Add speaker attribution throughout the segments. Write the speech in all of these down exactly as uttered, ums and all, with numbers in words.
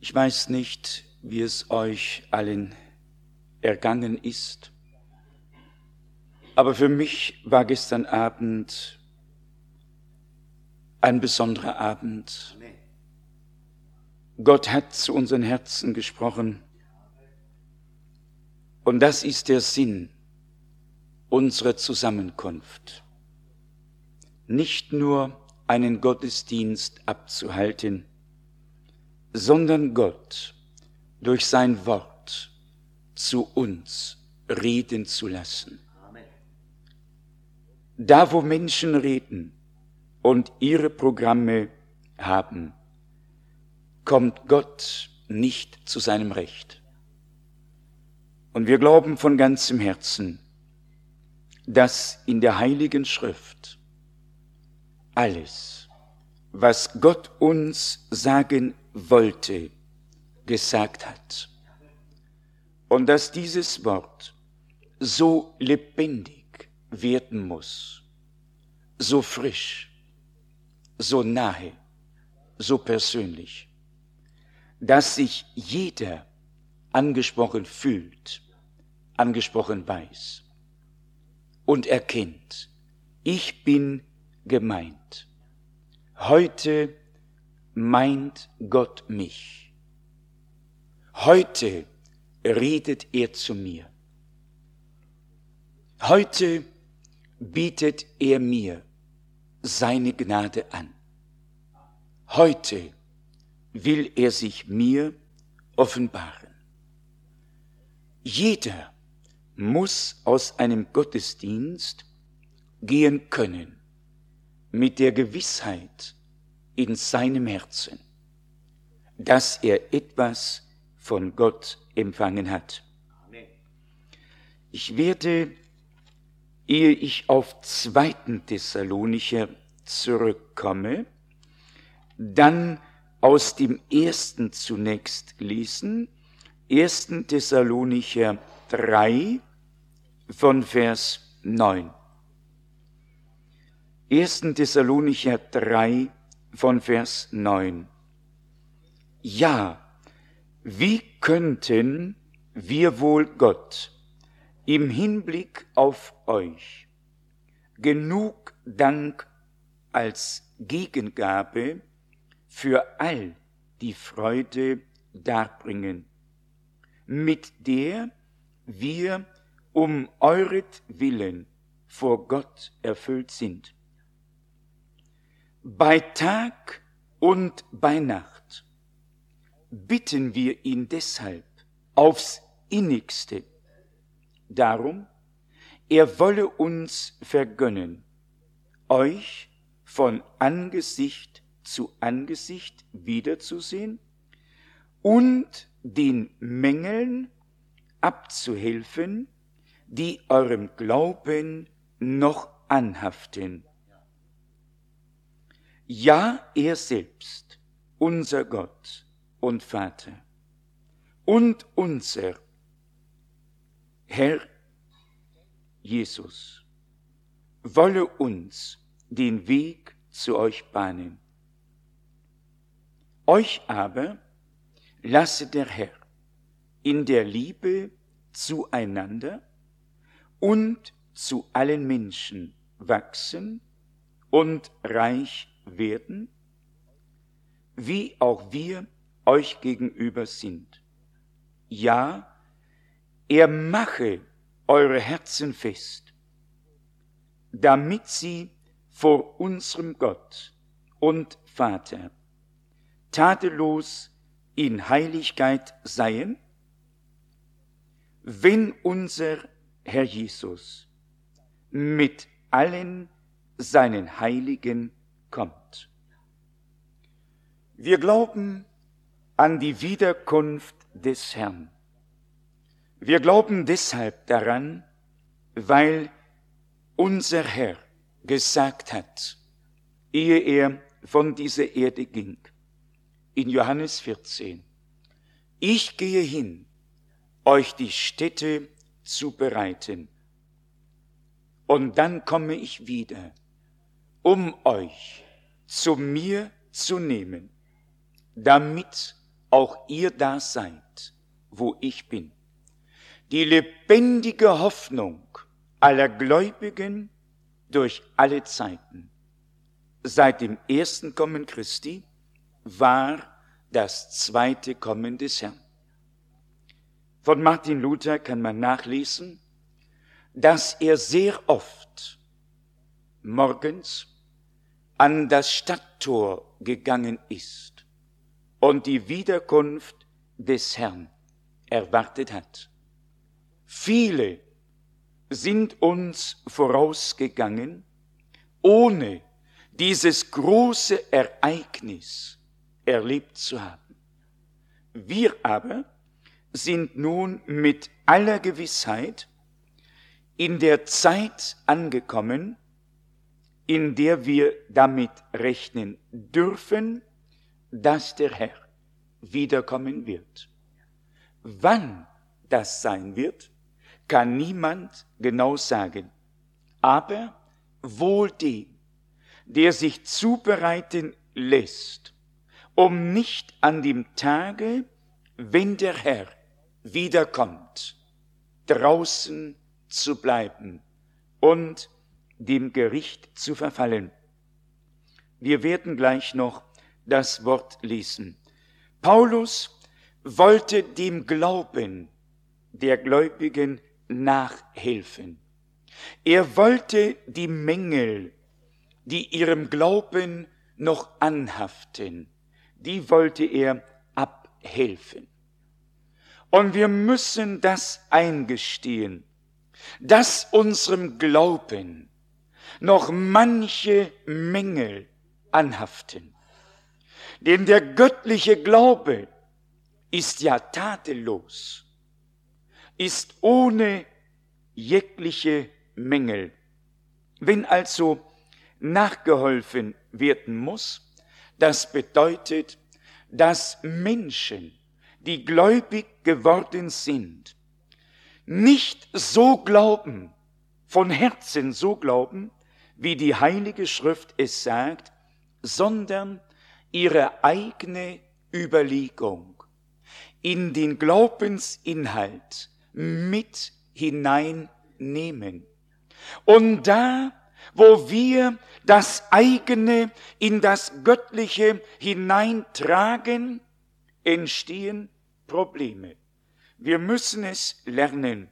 Speaker 1: Ich weiß nicht, wie es euch allen ergangen ist, aber für mich war gestern Abend ein besonderer Abend. Gott hat zu unseren Herzen gesprochen und das ist der Sinn unserer Zusammenkunft. Nicht nur einen Gottesdienst abzuhalten, sondern Gott durch sein Wort zu uns reden zu lassen. Da, wo Menschen reden und ihre Programme haben, kommt Gott nicht zu seinem Recht. Und wir glauben von ganzem Herzen, dass in der Heiligen Schrift alles, was Gott uns sagen wollte, gesagt hat. Und dass dieses Wort so lebendig werden muss, so frisch, so nahe, so persönlich, dass sich jeder angesprochen fühlt, angesprochen weiß und erkennt, ich bin gemeint. Heute meint Gott mich. Heute redet er zu mir. Heute bietet er mir seine Gnade an. Heute will er sich mir offenbaren. Jeder muss aus einem Gottesdienst gehen können mit der Gewissheit in seinem Herzen, dass er etwas von Gott empfangen hat. Ich werde, ehe ich auf zweiten Thessalonicher zurückkomme, dann aus dem ersten zunächst lesen, ersten Thessalonicher drei von Vers neun. ersten Thessalonicher drei von Vers neun. Ja, wie könnten wir wohl Gott im Hinblick auf euch genug Dank als Gegengabe für all die Freude darbringen, mit der wir um euretwillen vor Gott erfüllt sind. Bei Tag und bei Nacht bitten wir ihn deshalb aufs Innigste darum, er wolle uns vergönnen, euch von Angesicht zu Angesicht wiederzusehen und den Mängeln abzuhelfen, die eurem Glauben noch anhaften. Ja, er selbst, unser Gott und Vater und unser Herr Jesus, wolle uns den Weg zu euch bahnen. Euch aber lasse der Herr in der Liebe zueinander und zu allen Menschen wachsen und reich werden, wie auch wir euch gegenüber sind. Ja, er mache eure Herzen fest, damit sie vor unserem Gott und Vater tadellos in Heiligkeit seien, wenn unser Herr Jesus mit allen seinen Heiligen kommt. Wir glauben an die Wiederkunft des Herrn. Wir glauben deshalb daran, weil unser Herr gesagt hat, ehe er von dieser Erde ging, in Johannes vierzehn, ich gehe hin, euch die Stätte zu bereiten, und dann komme ich wieder, um euch zu mir zu nehmen, damit auch ihr da seid, wo ich bin. Die lebendige Hoffnung aller Gläubigen durch alle Zeiten. Seit dem ersten Kommen Christi war das zweite Kommen des Herrn. Von Martin Luther kann man nachlesen, dass er sehr oft morgens an das Stadttor gegangen ist und die Wiederkunft des Herrn erwartet hat. Viele sind uns vorausgegangen, ohne dieses große Ereignis erlebt zu haben. Wir aber sind nun mit aller Gewissheit in der Zeit angekommen, in der wir damit rechnen dürfen, dass der Herr wiederkommen wird. Wann das sein wird, kann niemand genau sagen. Aber wohl dem, der sich zubereiten lässt, um nicht an dem Tage, wenn der Herr wiederkommt, draußen zu bleiben und dem Gericht zu verfallen. Wir werden gleich noch das Wort lesen. Paulus wollte dem Glauben der Gläubigen nachhelfen. Er wollte die Mängel, die ihrem Glauben noch anhaften, die wollte er abhelfen. Und wir müssen das eingestehen, dass unserem Glauben noch manche Mängel anhaften. Denn der göttliche Glaube ist ja tadellos, ist ohne jegliche Mängel. Wenn also nachgeholfen werden muss, das bedeutet, dass Menschen, die gläubig geworden sind, nicht so glauben, von Herzen so glauben, wie die Heilige Schrift es sagt, sondern ihre eigene Überlegung in den Glaubensinhalt mit hineinnehmen. Und da, wo wir das eigene in das Göttliche hineintragen, entstehen Probleme. Wir müssen es lernen,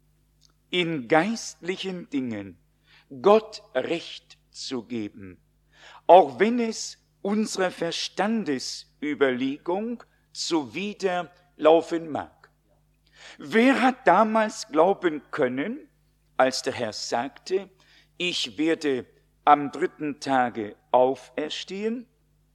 Speaker 1: in geistlichen Dingen Gott Recht zu geben, auch wenn es unserer Verstandesüberlegung zuwiderlaufen mag. Wer hat damals glauben können, als der Herr sagte, ich werde am dritten Tage auferstehen?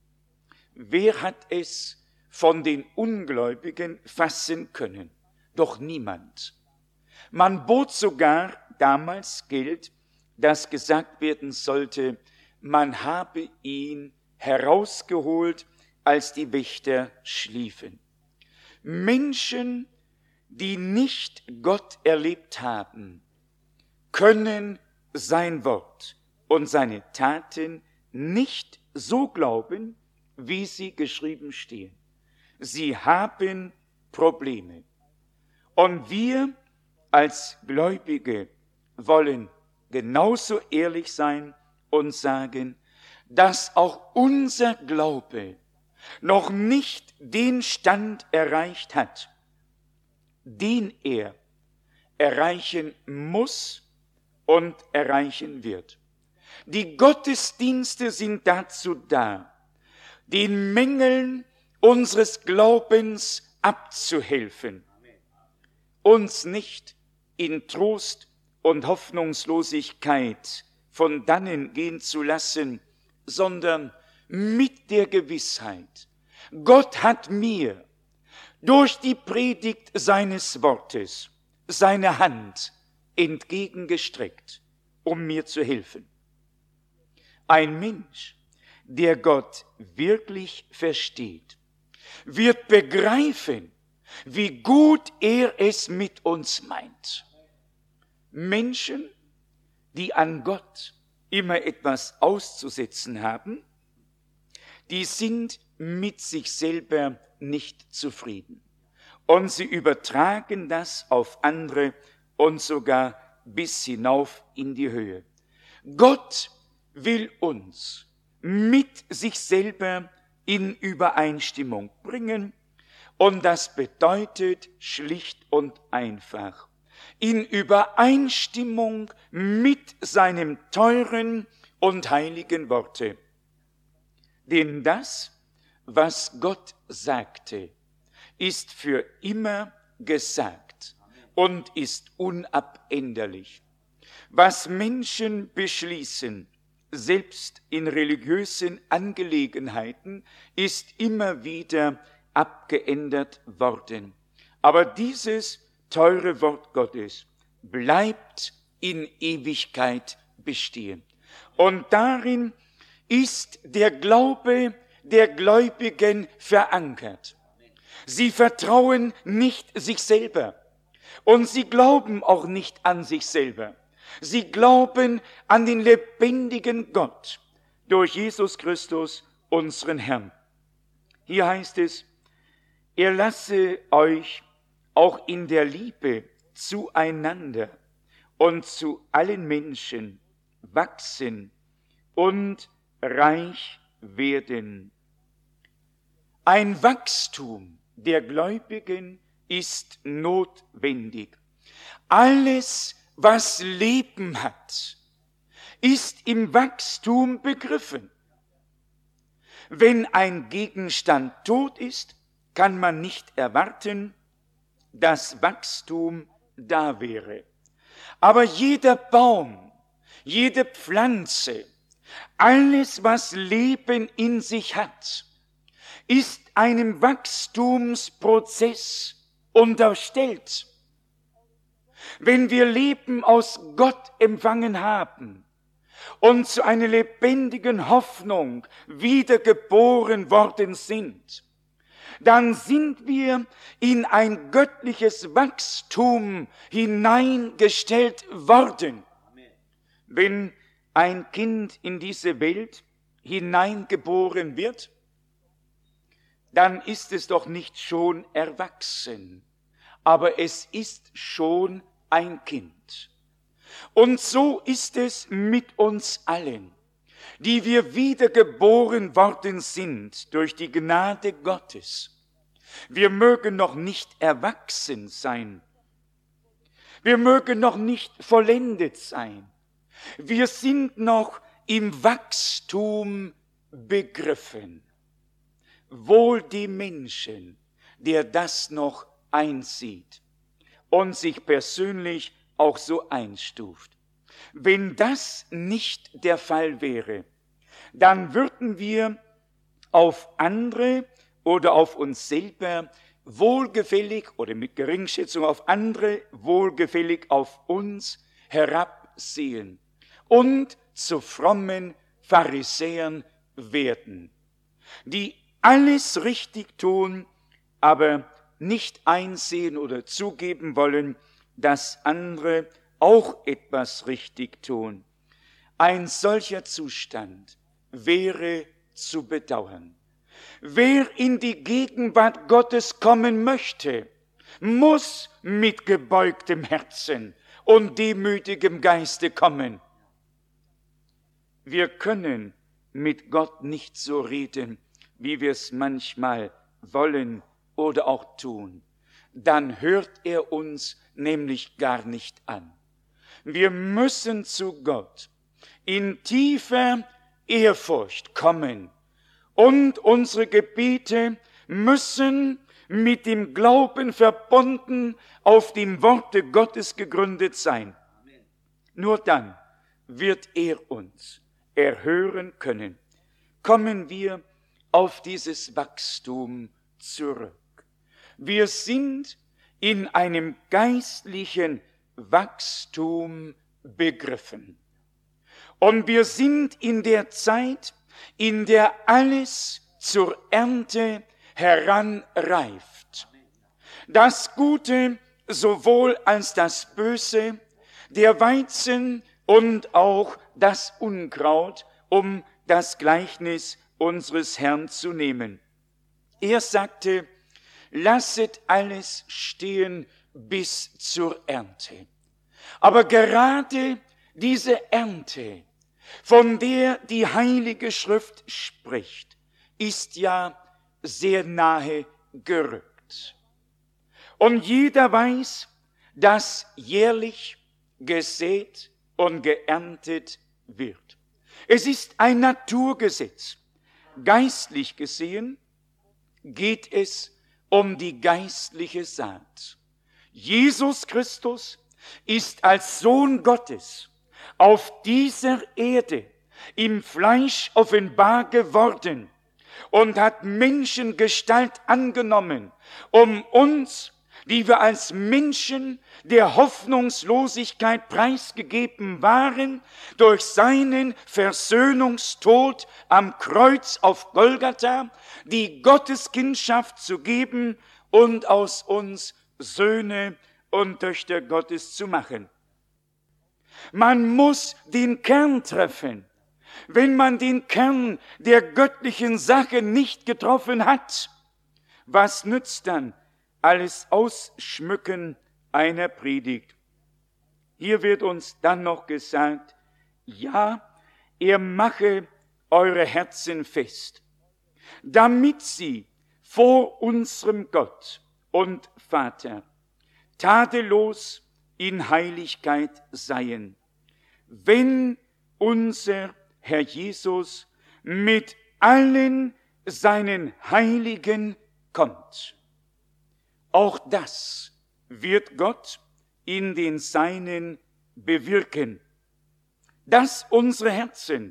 Speaker 1: Wer hat es von den Ungläubigen fassen können? Doch niemand. Man bot sogar damals Geld, dass gesagt werden sollte, man habe ihn herausgeholt, als die Wächter schliefen. Menschen, die nicht Gott erlebt haben, können sein Wort und seine Taten nicht so glauben, wie sie geschrieben stehen. Sie haben Probleme. Und wir als Gläubige wollen genauso ehrlich sein und sagen, dass auch unser Glaube noch nicht den Stand erreicht hat, den er erreichen muss und erreichen wird. Die Gottesdienste sind dazu da, den Mängeln unseres Glaubens abzuhelfen, uns nicht in Trost und Hoffnungslosigkeit von dannen gehen zu lassen, sondern mit der Gewissheit, Gott hat mir durch die Predigt seines Wortes seine Hand entgegengestreckt, um mir zu helfen. Ein Mensch, der Gott wirklich versteht, wird begreifen, wie gut er es mit uns meint. Menschen, die an Gott immer etwas auszusetzen haben, die sind mit sich selber nicht zufrieden. Und sie übertragen das auf andere und sogar bis hinauf in die Höhe. Gott will uns mit sich selber in Übereinstimmung bringen, und das bedeutet schlicht und einfach in Übereinstimmung mit seinem teuren und heiligen Worte. Denn das, was Gott sagte, ist für immer gesagt und ist unabänderlich. Was Menschen beschließen, selbst in religiösen Angelegenheiten, ist immer wieder abgeändert worden. Aber dieses teure Wort Gottes bleibt in Ewigkeit bestehen. Und darin ist der Glaube der Gläubigen verankert. Sie vertrauen nicht sich selber und sie glauben auch nicht an sich selber. Sie glauben an den lebendigen Gott durch Jesus Christus, unseren Herrn. Hier heißt es, er lasse euch auch in der Liebe zueinander und zu allen Menschen wachsen und reich werden. Ein Wachstum der Gläubigen ist notwendig. Alles, was Leben hat, ist im Wachstum begriffen. Wenn ein Gegenstand tot ist, kann man nicht erwarten, dass Wachstum da wäre. Aber jeder Baum, jede Pflanze, alles, was Leben in sich hat, ist einem Wachstumsprozess unterstellt. Wenn wir Leben aus Gott empfangen haben und zu einer lebendigen Hoffnung wiedergeboren worden sind, dann sind wir in ein göttliches Wachstum hineingestellt worden. Wenn ein Kind in diese Welt hineingeboren wird, dann ist es doch nicht schon erwachsen, aber es ist schon ein Kind. Und so ist es mit uns allen, die wir wiedergeboren worden sind durch die Gnade Gottes. Wir mögen noch nicht erwachsen sein. Wir mögen noch nicht vollendet sein. Wir sind noch im Wachstum begriffen. Wohl die Menschen, der das noch einsieht und sich persönlich auch so einstuft. Wenn das nicht der Fall wäre, dann würden wir auf andere oder auf uns selber wohlgefällig oder mit Geringschätzung auf andere wohlgefällig auf uns herabsehen und zu frommen Pharisäern werden, die alles richtig tun, aber nicht einsehen oder zugeben wollen, dass andere auch etwas richtig tun. Ein solcher Zustand wäre zu bedauern. Wer in die Gegenwart Gottes kommen möchte, muss mit gebeugtem Herzen und demütigem Geiste kommen. Wir können mit Gott nicht so reden, wie wir es manchmal wollen oder auch tun. Dann hört er uns nämlich gar nicht an. Wir müssen zu Gott in tiefer Ehrfurcht kommen und unsere Gebete müssen mit dem Glauben verbunden auf dem Worte Gottes gegründet sein. Nur dann wird er uns erhören können. Kommen wir auf dieses Wachstum zurück. Wir sind in einem geistlichen Wachstum begriffen. Und wir sind in der Zeit, in der alles zur Ernte heranreift. Das Gute sowohl als das Böse, der Weizen und auch das Unkraut, um das Gleichnis unseres Herrn zu nehmen. Er sagte, lasset alles stehen bis zur Ernte. Aber gerade diese Ernte, von der die Heilige Schrift spricht, ist ja sehr nahe gerückt. Und jeder weiß, dass jährlich gesät und geerntet wird. Es ist ein Naturgesetz. Geistlich gesehen geht es um die geistliche Saat. Jesus Christus ist als Sohn Gottes auf dieser Erde im Fleisch offenbar geworden und hat Menschengestalt angenommen, um uns, die wir als Menschen der Hoffnungslosigkeit preisgegeben waren, durch seinen Versöhnungstod am Kreuz auf Golgatha die Gotteskindschaft zu geben und aus uns Söhne und Töchter Gottes zu machen. Man muss den Kern treffen. Wenn man den Kern der göttlichen Sache nicht getroffen hat, was nützt dann alles Ausschmücken einer Predigt? Hier wird uns dann noch gesagt, ja, er mache eure Herzen fest, damit sie vor unserem Gott und Vater tadellos in Heiligkeit seien, wenn unser Herr Jesus mit allen seinen Heiligen kommt. Auch das wird Gott in den Seinen bewirken, dass unsere Herzen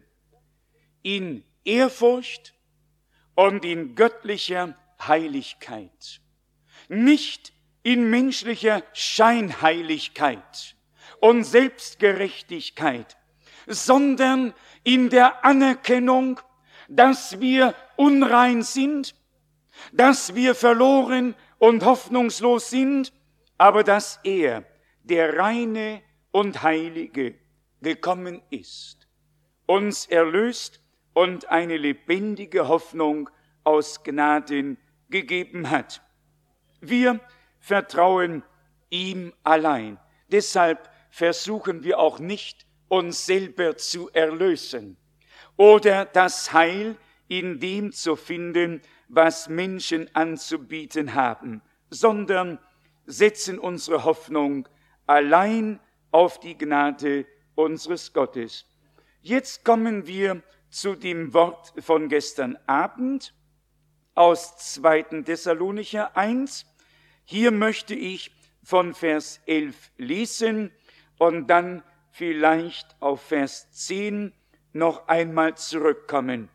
Speaker 1: in Ehrfurcht und in göttlicher Heiligkeit, nicht in menschlicher Scheinheiligkeit und Selbstgerechtigkeit, sondern in der Anerkennung, dass wir unrein sind, dass wir verloren und hoffnungslos sind, aber dass er, der Reine und Heilige, gekommen ist, uns erlöst und eine lebendige Hoffnung aus Gnaden gegeben hat. Wir vertrauen ihm allein. Deshalb versuchen wir auch nicht, uns selber zu erlösen oder das Heil in dem zu finden, was Menschen anzubieten haben, sondern setzen unsere Hoffnung allein auf die Gnade unseres Gottes. Jetzt kommen wir zu dem Wort von gestern Abend aus zweiten Thessalonicher eins. Hier möchte ich von Vers elf lesen und dann vielleicht auf Vers zehn noch einmal zurückkommen.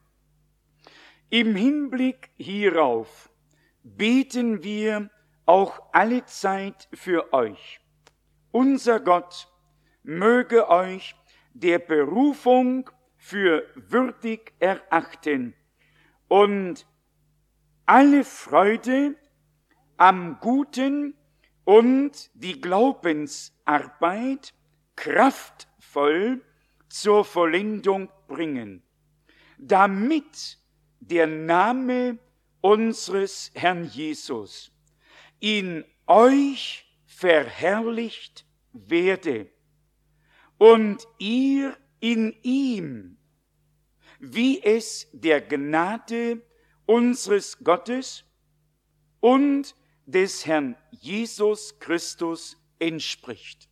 Speaker 1: Im Hinblick hierauf beten wir auch alle Zeit für euch. Unser Gott möge euch der Berufung für würdig erachten und alle Freude am Guten und die Glaubensarbeit kraftvoll zur Vollendung bringen, damit der Name unseres Herrn Jesus in euch verherrlicht werde und ihr in ihm, wie es der Gnade unseres Gottes und des Herrn Jesus Christus entspricht.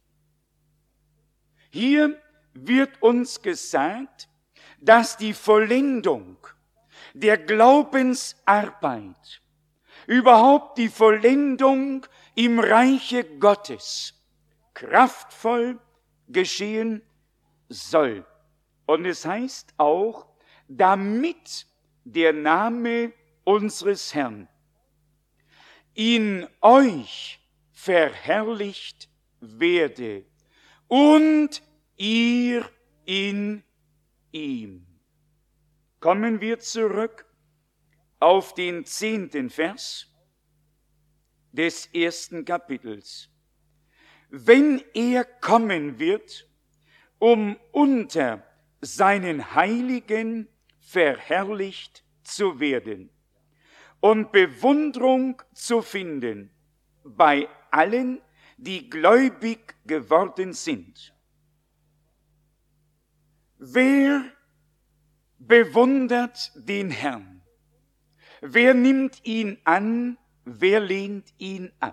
Speaker 1: Hier wird uns gesagt, dass die Vollendung der Glaubensarbeit, überhaupt die Vollendung im Reiche Gottes, kraftvoll geschehen soll. Und es heißt auch, damit der Name unseres Herrn in euch verherrlicht werde und ihr in ihm. Kommen wir zurück auf den zehnten Vers des ersten Kapitels. Wenn er kommen wird, um unter seinen Heiligen verherrlicht zu werden und Bewunderung zu finden bei allen, die gläubig geworden sind. Wer bewundert den Herrn? Wer nimmt ihn an? Wer lehnt ihn ab?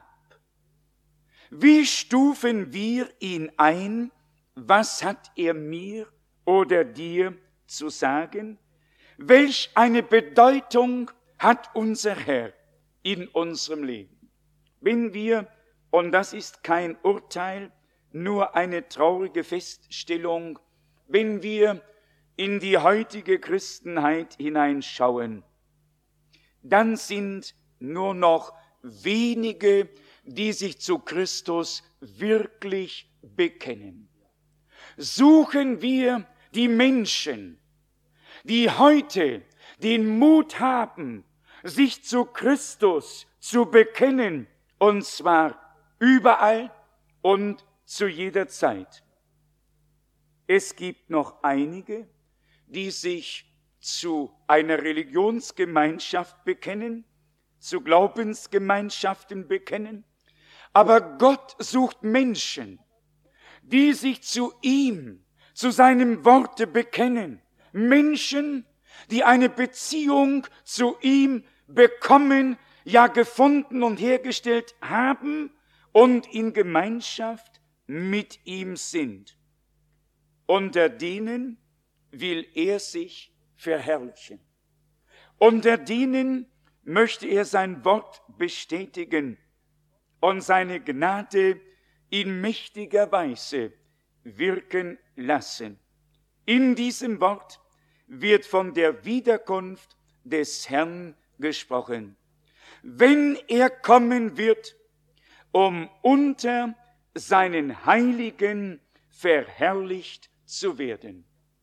Speaker 1: Wie stufen wir ihn ein? Was hat er mir oder dir zu sagen? Welch eine Bedeutung hat unser Herr in unserem Leben? Wenn wir, und das ist kein Urteil, nur eine traurige Feststellung, wenn wir in die heutige Christenheit hineinschauen, dann sind nur noch wenige, die sich zu Christus wirklich bekennen. Suchen wir die Menschen, die heute den Mut haben, sich zu Christus zu bekennen, und zwar überall und zu jeder Zeit. Es gibt noch einige, die sich zu einer Religionsgemeinschaft bekennen, zu Glaubensgemeinschaften bekennen, aber Gott sucht Menschen, die sich zu ihm, zu seinem Worte bekennen, Menschen, die eine Beziehung zu ihm bekommen, ja gefunden und hergestellt haben und in Gemeinschaft mit ihm sind. Unter denen will er sich verherrlichen. Unter denen möchte er sein Wort bestätigen und seine Gnade in mächtiger Weise wirken lassen. In diesem Wort wird von der Wiederkunft des Herrn gesprochen. Wenn er kommen wird, um unter seinen Heiligen verherrlicht zu werden.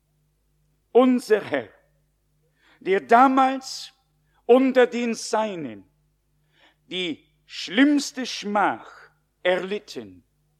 Speaker 1: Unser Herr, der damals unter den Seinen die schlimmste Schmach erlitten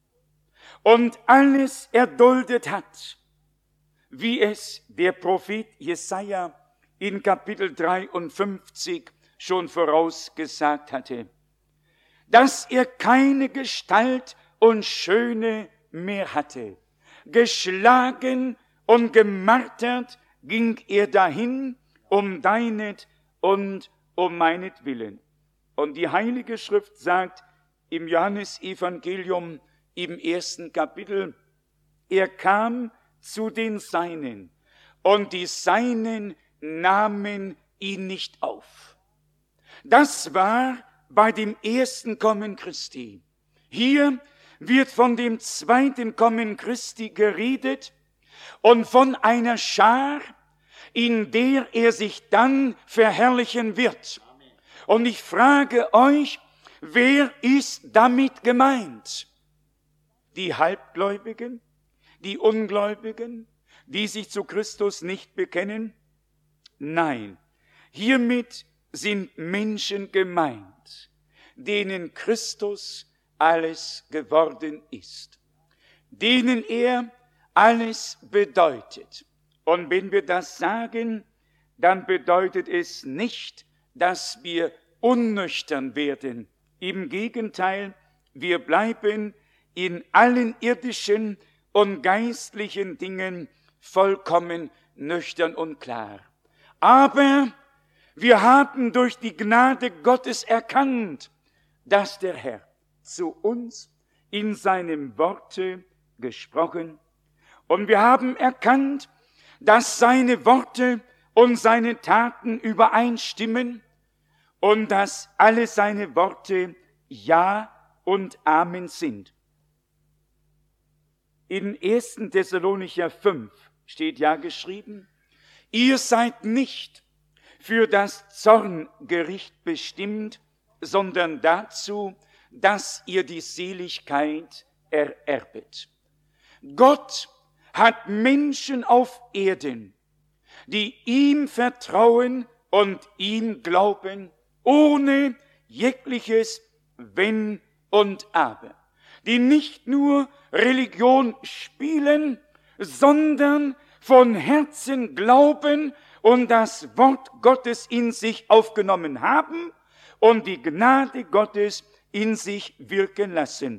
Speaker 1: und alles erduldet hat, wie es der Prophet Jesaja in Kapitel dreiundfünfzig schon vorausgesagt hatte, dass er keine Gestalt und Schöne mehr hatte. Geschlagen und gemartert ging er dahin, um deinet und um meinetwillen. Und die Heilige Schrift sagt im Johannesevangelium im ersten Kapitel, er kam zu den Seinen und die Seinen nahmen ihn nicht auf. Das war bei dem ersten Kommen Christi. Hier wird von dem zweiten Kommen Christi geredet und von einer Schar, in der er sich dann verherrlichen wird. Und ich frage euch, wer ist damit gemeint? Die Halbgläubigen, die Ungläubigen, die sich zu Christus nicht bekennen? Nein, hiermit sind Menschen gemeint, denen Christus alles geworden ist, denen er alles bedeutet. Und wenn wir das sagen, dann bedeutet es nicht, dass wir unnüchtern werden. Im Gegenteil, wir bleiben in allen irdischen und geistlichen Dingen vollkommen nüchtern und klar. Aber wir haben durch die Gnade Gottes erkannt, dass der Herr zu uns in seinem Worte gesprochen, und wir haben erkannt, dass seine Worte und seine Taten übereinstimmen und dass alle seine Worte Ja und Amen sind. In ersten Thessalonicher fünf steht ja geschrieben, ihr seid nicht für das Zorngericht bestimmt, sondern dazu, dass ihr die Seligkeit ererbet. Gott hat Menschen auf Erden, die ihm vertrauen und ihm glauben, ohne jegliches Wenn und Aber, die nicht nur Religion spielen, sondern von Herzen glauben und das Wort Gottes in sich aufgenommen haben und die Gnade Gottes in sich wirken lassen.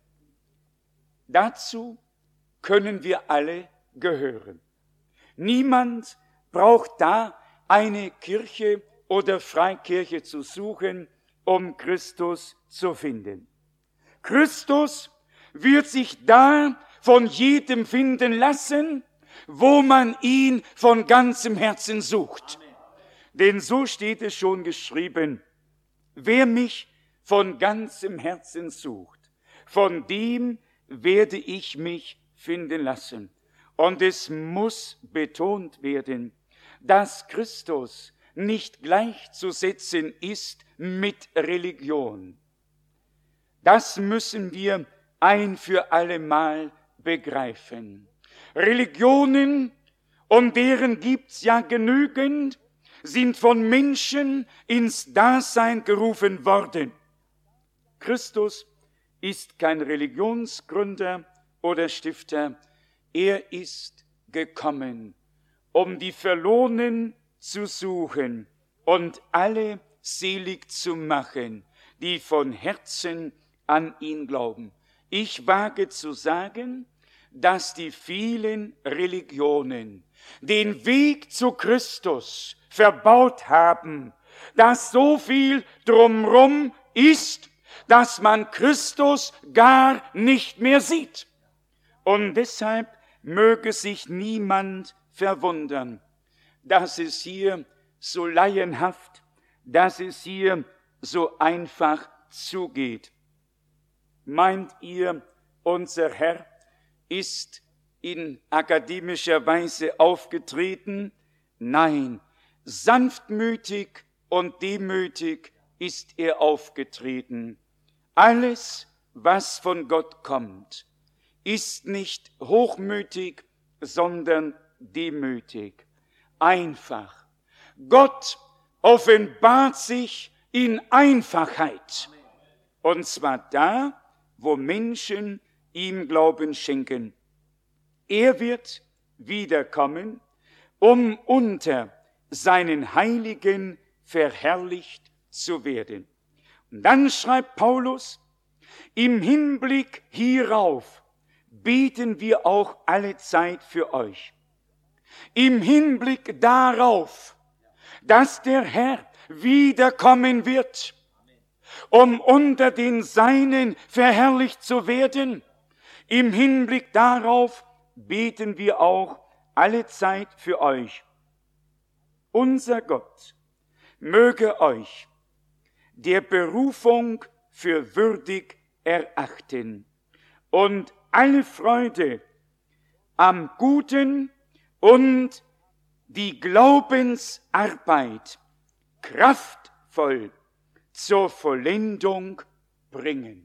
Speaker 1: Dazu können wir alle gehören. Niemand braucht da eine Kirche oder Freikirche zu suchen, um Christus zu finden. Christus wird sich da von jedem finden lassen, wo man ihn von ganzem Herzen sucht. Amen. Denn so steht es schon geschrieben, wer mich von ganzem Herzen sucht, von dem werde ich mich finden lassen. Und es muss betont werden, dass Christus nicht gleichzusetzen ist mit Religion. Das müssen wir ein für allemal begreifen. Religionen, und deren gibt's ja genügend, sind von Menschen ins Dasein gerufen worden. Christus ist kein Religionsgründer oder Stifter. Er ist gekommen, um die Verlorenen zu suchen und alle selig zu machen, die von Herzen an ihn glauben. Ich wage zu sagen, dass die vielen Religionen den Weg zu Christus verbaut haben, dass so viel drumrum ist, dass man Christus gar nicht mehr sieht. Und deshalb möge sich niemand verwundern, dass es hier so laienhaft, dass es hier so einfach zugeht. Meint ihr, unser Herr ist in akademischer Weise aufgetreten? Nein, sanftmütig und demütig ist er aufgetreten. Alles, was von Gott kommt, ist nicht hochmütig, sondern demütig, einfach. Gott offenbart sich in Einfachheit. Und zwar da, wo Menschen ihm Glauben schenken. Er wird wiederkommen, um unter seinen Heiligen verherrlicht zu werden. Und dann schreibt Paulus, im Hinblick hierauf beten wir auch alle Zeit für euch. Im Hinblick darauf, dass der Herr wiederkommen wird, um unter den Seinen verherrlicht zu werden. Im Hinblick darauf beten wir auch alle Zeit für euch. Unser Gott möge euch der Berufung für würdig erachten und alle Freude am Guten und die Glaubensarbeit kraftvoll zur Vollendung bringen.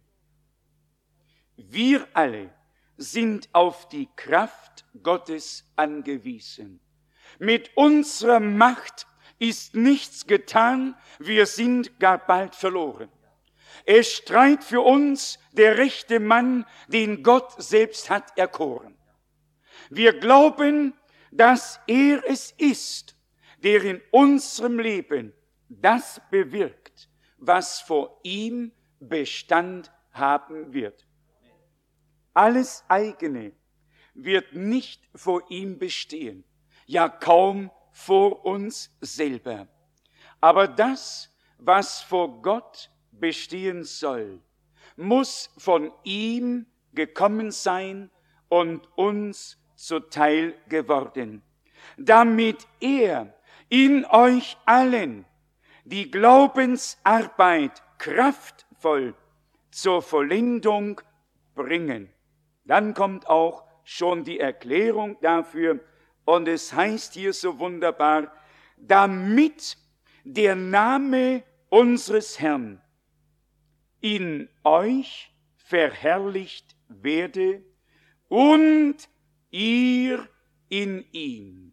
Speaker 1: Wir alle sind auf die Kraft Gottes angewiesen. Mit unserer Macht ist nichts getan, wir sind gar bald verloren. Es streit für uns der rechte Mann, den Gott selbst hat erkoren. Wir glauben, dass er es ist, der in unserem Leben das bewirkt, was vor ihm Bestand haben wird. Alles eigene wird nicht vor ihm bestehen, ja kaum vor uns selber. Aber das, was vor Gott bestehen soll, muss von ihm gekommen sein und uns zuteil geworden, damit er in euch allen die Glaubensarbeit kraftvoll zur Vollendung bringen. Dann kommt auch schon die Erklärung dafür, und es heißt hier so wunderbar, damit der Name unseres Herrn in euch verherrlicht werde und ihr in ihm.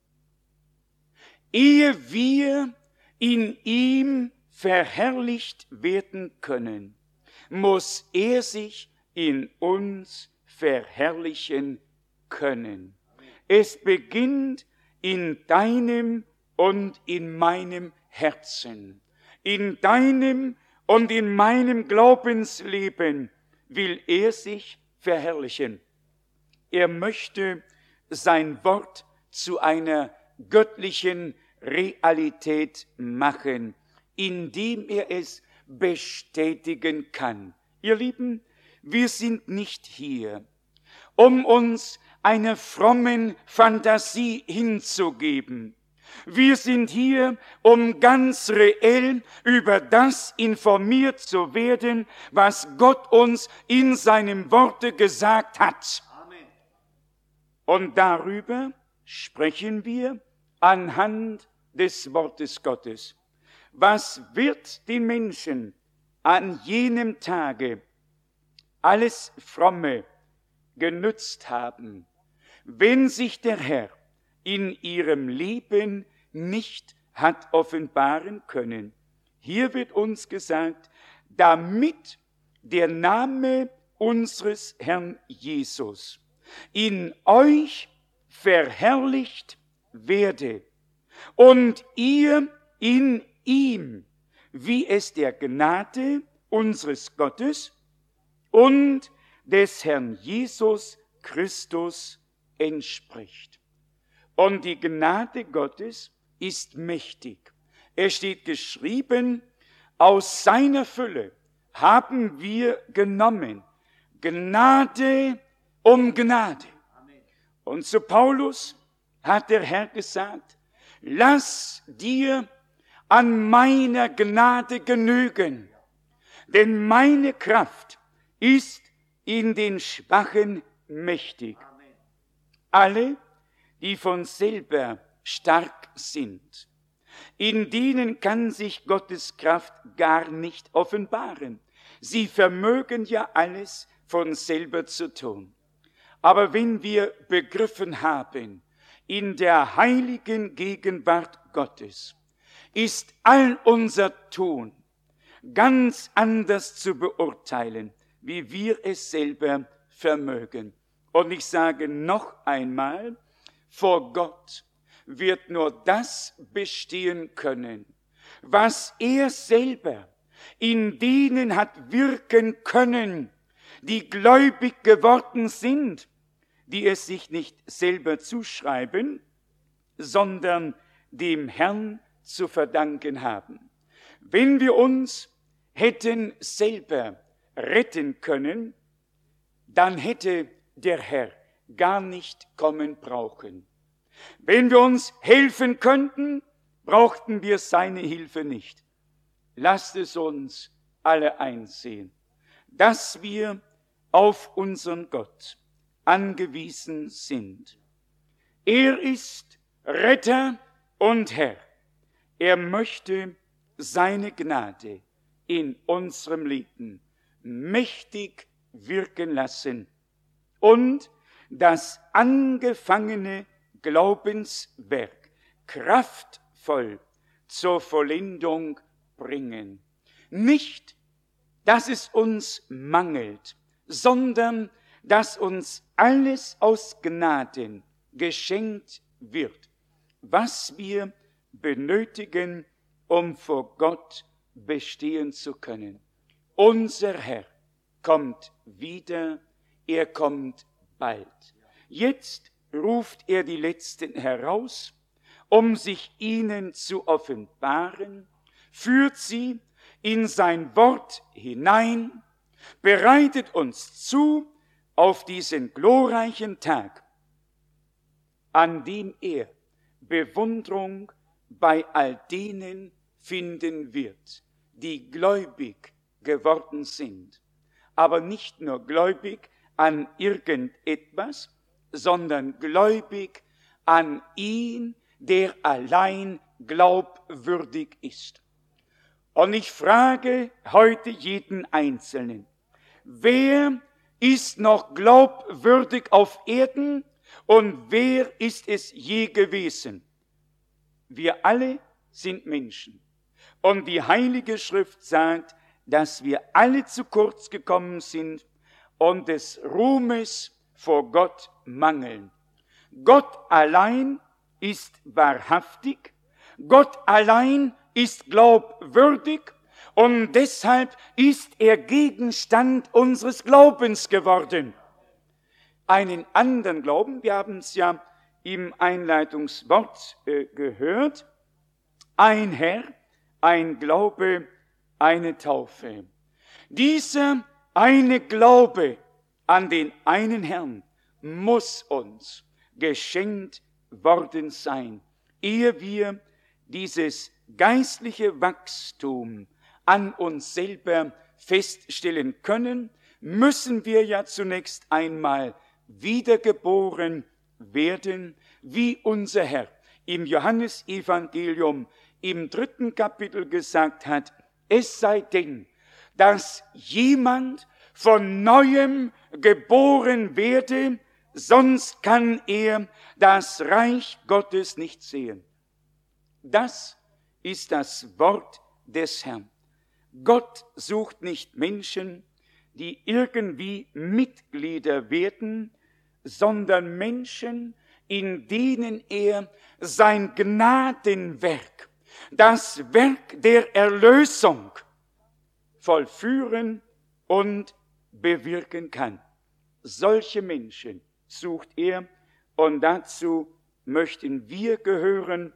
Speaker 1: Ehe wir in ihm verherrlicht werden können, muss er sich in uns verherrlichen können. Es beginnt in deinem und in meinem Herzen. In deinem und in meinem Glaubensleben will er sich verherrlichen. Er möchte sein Wort zu einer göttlichen Realität machen, indem er es bestätigen kann. Ihr Lieben, wir sind nicht hier, um uns einer frommen Fantasie hinzugeben. Wir sind hier, um ganz reell über das informiert zu werden, was Gott uns in seinem Worte gesagt hat. Amen. Und darüber sprechen wir anhand des Wortes Gottes. Was wird den Menschen an jenem Tage alles Fromme genützt haben, wenn sich der Herr in ihrem Leben nicht hat offenbaren können? Hier wird uns gesagt, damit der Name unseres Herrn Jesus in euch verherrlicht werde und ihr in ihm, wie es der Gnade unseres Gottes und des Herrn Jesus Christus entspricht. Und die Gnade Gottes ist mächtig. Es steht geschrieben, aus seiner Fülle haben wir genommen Gnade um Gnade. Und zu Paulus hat der Herr gesagt, lass dir an meiner Gnade genügen, denn meine Kraft ist in den Schwachen mächtig. Alle, die von selber stark sind, in denen kann sich Gottes Kraft gar nicht offenbaren. Sie vermögen ja alles von selber zu tun. Aber wenn wir begriffen haben, in der heiligen Gegenwart Gottes ist all unser Tun ganz anders zu beurteilen, wie wir es selber vermögen. Und ich sage noch einmal, vor Gott wird nur das bestehen können, was er selber in denen hat wirken können, die gläubig geworden sind, die es sich nicht selber zuschreiben, sondern dem Herrn zu verdanken haben. Wenn wir uns hätten selber retten können, dann hätte der Herr gar nicht kommen brauchen. Wenn wir uns helfen könnten, brauchten wir seine Hilfe nicht. Lasst es uns alle einsehen, dass wir auf unseren Gott angewiesen sind. Er ist Retter und Herr. Er möchte seine Gnade in unserem Leben mächtig wirken lassen und das angefangene Glaubenswerk kraftvoll zur Vollendung bringen. Nicht, dass es uns mangelt, sondern dass uns alles aus Gnaden geschenkt wird, was wir benötigen, um vor Gott bestehen zu können. Unser Herr kommt wieder, er kommt bald. Jetzt ruft er die Letzten heraus, um sich ihnen zu offenbaren, führt sie in sein Wort hinein, bereitet uns zu auf diesen glorreichen Tag, an dem er Bewunderung bei all denen finden wird, die gläubig geworden sind, aber nicht nur gläubig an irgendetwas, sondern gläubig an ihn, der allein glaubwürdig ist. Und ich frage heute jeden Einzelnen, wer ist noch glaubwürdig auf Erden und wer ist es je gewesen? Wir alle sind Menschen. Und die Heilige Schrift sagt, dass wir alle zu kurz gekommen sind und des Ruhmes vor Gott mangeln. Gott allein ist wahrhaftig, Gott allein ist glaubwürdig und deshalb ist er Gegenstand unseres Glaubens geworden. Einen anderen Glauben, wir haben es ja im Einleitungswort äh, gehört, ein Herr, ein Glaube, eine Taufe. Dieser eine Glaube an den einen Herrn muss uns geschenkt worden sein, ehe wir dieses geistliche Wachstum an uns selber feststellen können, müssen wir ja zunächst einmal wiedergeboren werden, wie unser Herr im Johannesevangelium im dritten Kapitel gesagt hat, es sei denn, dass jemand von Neuem geboren werde, sonst kann er das Reich Gottes nicht sehen. Das ist das Wort des Herrn. Gott sucht nicht Menschen, die irgendwie Mitglieder werden, sondern Menschen, in denen er sein Gnadenwerk, das Werk der Erlösung vollführen und bewirken kann. Solche Menschen sucht er und dazu möchten wir gehören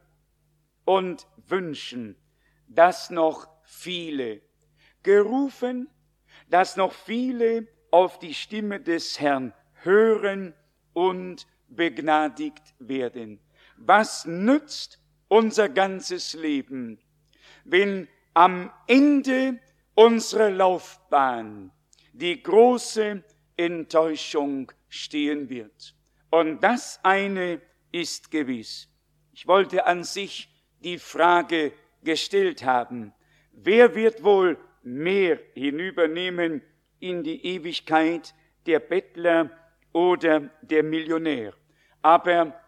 Speaker 1: und wünschen, dass noch viele gerufen, dass noch viele auf die Stimme des Herrn hören und begnadigt werden. Was nützt unser ganzes Leben, wenn am Ende unserer Laufbahn die große Enttäuschung stehen wird? Und das eine ist gewiss. Ich wollte an sich die Frage gestellt haben, wer wird wohl mehr hinübernehmen in die Ewigkeit, der Bettler oder der Millionär? Aber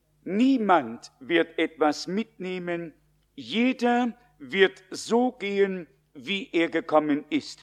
Speaker 1: niemand wird etwas mitnehmen, jeder wird so gehen, wie er gekommen ist.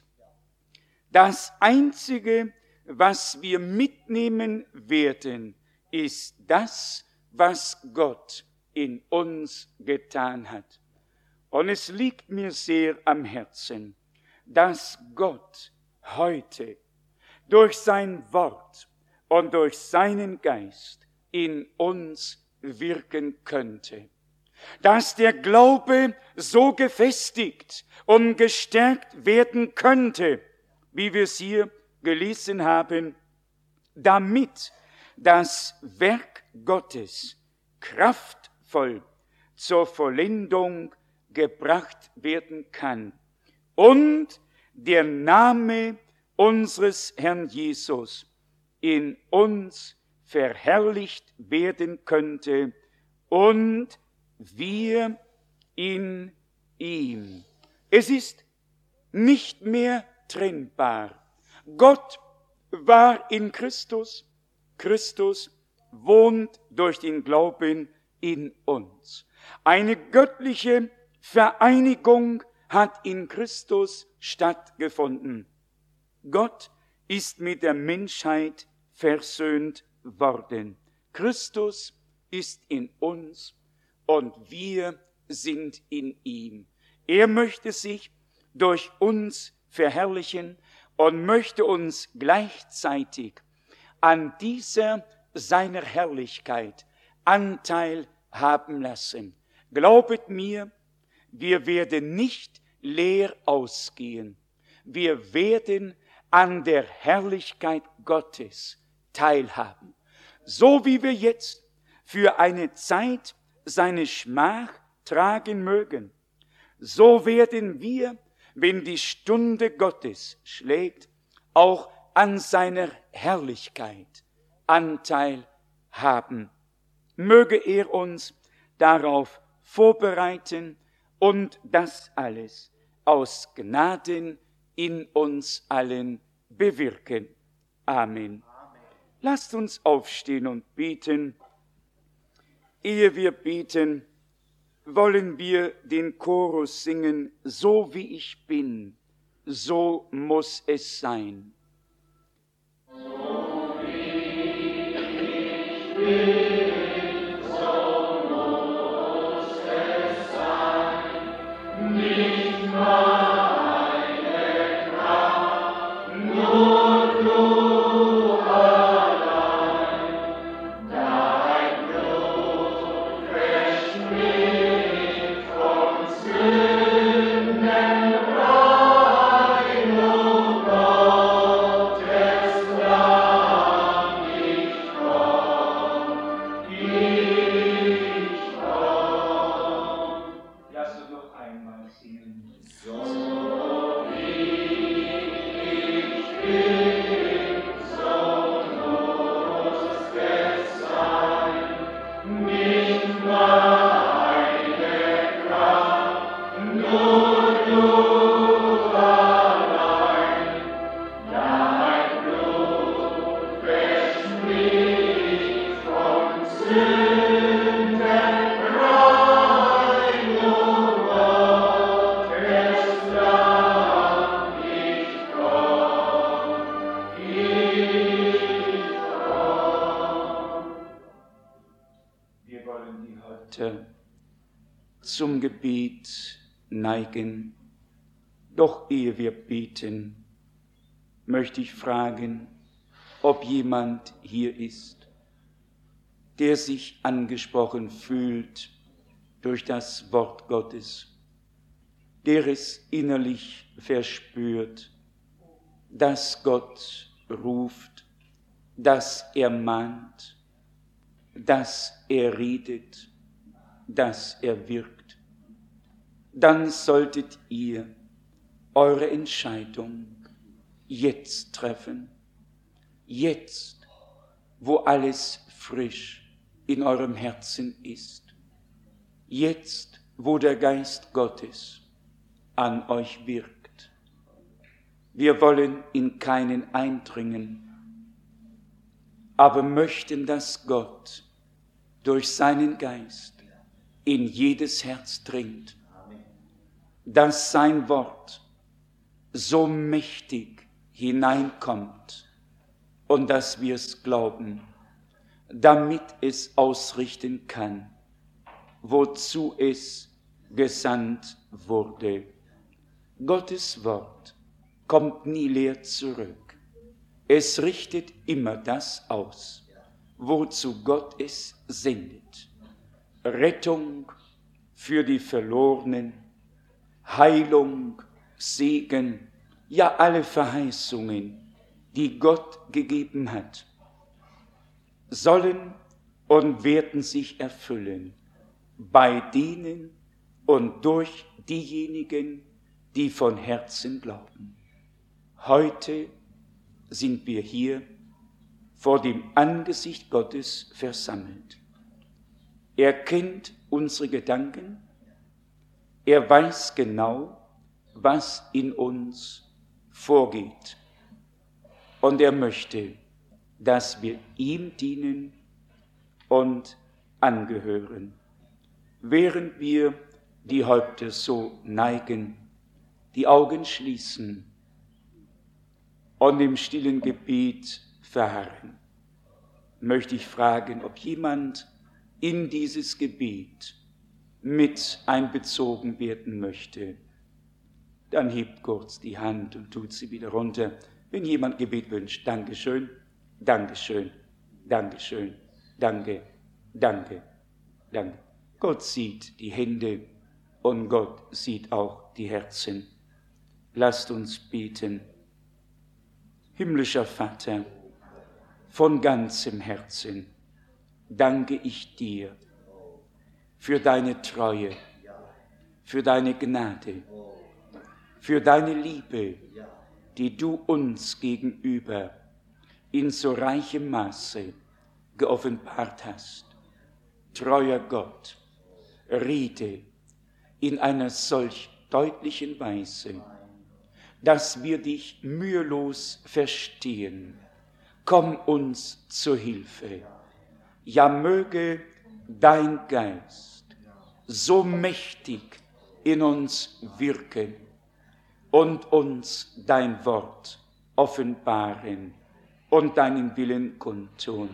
Speaker 1: Das Einzige, was wir mitnehmen werden, ist das, was Gott in uns getan hat. Und es liegt mir sehr am Herzen, dass Gott heute durch sein Wort und durch seinen Geist in uns wirken könnte. Dass der Glaube so gefestigt und gestärkt werden könnte, wie wir es hier gelesen haben, damit das Werk Gottes kraftvoll zur Vollendung gebracht werden kann und der Name unseres Herrn Jesus in uns verherrlicht werden könnte und wir in ihm. Es ist nicht mehr trennbar. Gott war in Christus, Christus wohnt durch den Glauben in uns. Eine göttliche Vereinigung hat in Christus stattgefunden. Gott ist mit der Menschheit versöhnt worden. Christus ist in uns und wir sind in ihm. Er möchte sich durch uns verherrlichen und möchte uns gleichzeitig an dieser seiner Herrlichkeit Anteil haben lassen. Glaubet mir, wir werden nicht leer ausgehen. Wir werden an der Herrlichkeit Gottes teilhaben. So wie wir jetzt für eine Zeit seine Schmach tragen mögen, so werden wir, wenn die Stunde Gottes schlägt, auch an seiner Herrlichkeit Anteil haben. Möge er uns darauf vorbereiten und das alles aus Gnaden in uns allen bewirken. Amen. Amen. Lasst uns aufstehen und beten. Ehe wir beten, wollen wir den Chorus singen, so wie ich bin, so muss es sein.
Speaker 2: So wie ich bin, so muss es sein.
Speaker 1: weiter zum Gebet neigen. Doch ehe wir beten, möchte ich fragen, ob jemand hier ist, der sich angesprochen fühlt durch das Wort Gottes, der es innerlich verspürt, dass Gott ruft, dass er mahnt, dass er redet, dass er wirkt. Dann solltet ihr eure Entscheidung jetzt treffen, jetzt, wo alles frisch in eurem Herzen ist, jetzt, wo der Geist Gottes an euch wirkt. Wir wollen in keinen eindringen, aber möchten, dass Gott durch seinen Geist in jedes Herz dringt, dass sein Wort so mächtig hineinkommt und dass wir es glauben, damit es ausrichten kann, wozu es gesandt wurde. Gottes Wort kommt nie leer zurück. Es richtet immer das aus, wozu Gott es sendet. Rettung für die Verlorenen, Heilung, Segen, ja alle Verheißungen, die Gott gegeben hat, sollen und werden sich erfüllen bei denen und durch diejenigen, die von Herzen glauben. Heute sind wir hier vor dem Angesicht Gottes versammelt. Er kennt unsere Gedanken, er weiß genau, was in uns vorgeht. Und er möchte, dass wir ihm dienen und angehören. Während wir die Häupter so neigen, die Augen schließen und im stillen Gebet verharren, möchte ich fragen, ob jemand in dieses Gebet mit einbezogen werden möchte. Dann hebt kurz die Hand und tut sie wieder runter. Wenn jemand Gebet wünscht, Dankeschön, Dankeschön, Dankeschön, danke, danke, danke. Gott sieht die Hände und Gott sieht auch die Herzen. Lasst uns beten. Himmlischer Vater, von ganzem Herzen danke ich dir für deine Treue, für deine Gnade, für deine Liebe, die du uns gegenüber in so reichem Maße geoffenbart hast. Treuer Gott, rede in einer solch deutlichen Weise, dass wir dich mühelos verstehen. Komm uns zur Hilfe. Ja, möge dein Geist so mächtig in uns wirken und uns dein Wort offenbaren und deinen Willen kundtun.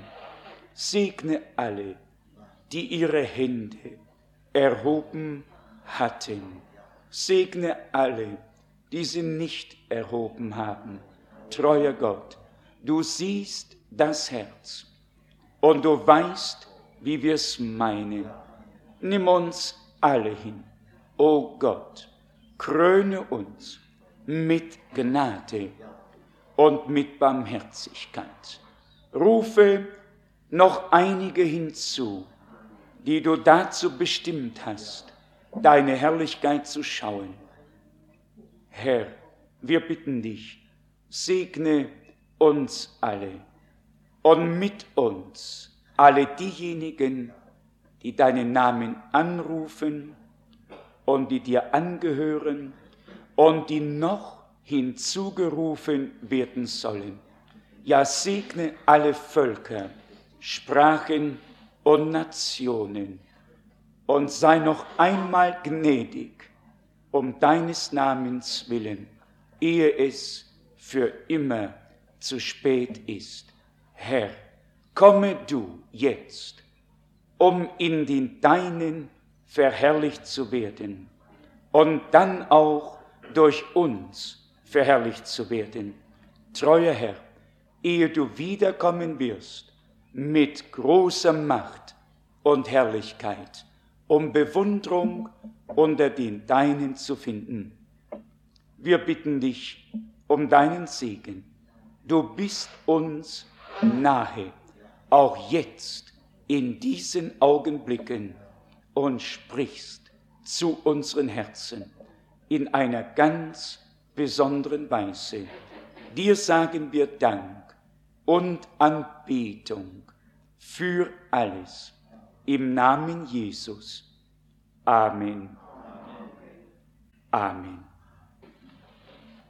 Speaker 1: Segne alle, die ihre Hände erhoben hatten. Segne alle, die sie nicht erhoben haben. Treuer Gott, du siehst das Herz und du weißt, wie wir es meinen. Nimm uns alle hin. O Gott, kröne uns mit Gnade und mit Barmherzigkeit. Rufe noch einige hinzu, die du dazu bestimmt hast, deine Herrlichkeit zu schauen. Herr, wir bitten dich, segne uns alle und mit uns alle diejenigen, die deinen Namen anrufen und die dir angehören und die noch hinzugerufen werden sollen. Ja, segne alle Völker, Sprachen und Nationen und sei noch einmal gnädig um deines Namens willen, ehe es für immer zu spät ist. Herr, komme du jetzt um in den Deinen verherrlicht zu werden und dann auch durch uns verherrlicht zu werden. Treuer Herr, ehe du wiederkommen wirst, mit großer Macht und Herrlichkeit, um Bewunderung unter den Deinen zu finden. Wir bitten dich um deinen Segen. Du bist uns nahe, auch jetzt in diesen Augenblicken, und sprichst zu unseren Herzen in einer ganz besonderen Weise. Dir sagen wir Dank und Anbetung für alles. Im Namen Jesus. Amen. Amen.